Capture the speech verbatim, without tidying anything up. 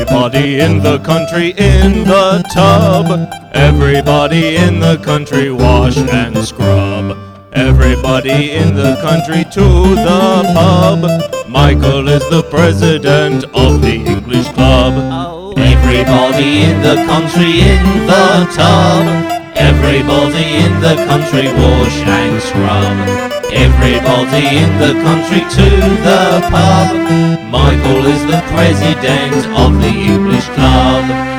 Everybody in the country in the tub. Everybody in the country wash and scrub. Everybody in the country to the pub. Michael is the president of the English club. Everybody in the country in the tub. Everybody in the country wash and scrub. Everybody in the country to the pub. Michael is the president of the English club.